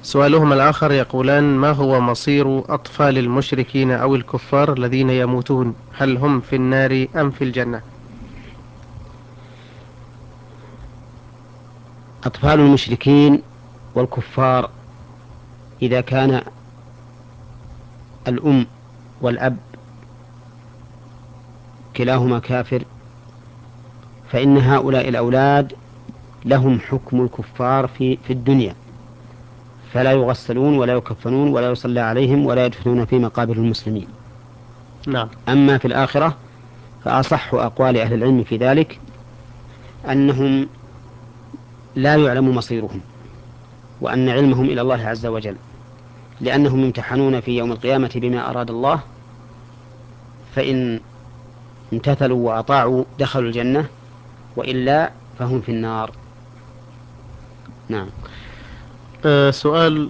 سؤالهم الآخر يقولان: ما هو مصير أطفال المشركين أو الكفار الذين يموتون؟ هل هم في النار أم في الجنة؟ أطفال المشركين والكفار إذا كان الأم والأب كلاهما كافر فإن هؤلاء الأولاد لهم حكم الكفار في الدنيا، فلا يغسلون ولا يكفنون ولا يصلى عليهم ولا يدفنون في مقابر المسلمين. نعم. أما في الآخرة فأصح أقوال أهل العلم في ذلك أنهم لا يعلم مصيرهم، وأن علمهم إلى الله عز وجل، لأنهم يمتحنون في يوم القيامة بما أراد الله، فإن امتثلوا وأطاعوا دخلوا الجنة، وإلا فهم في النار. نعم. سؤال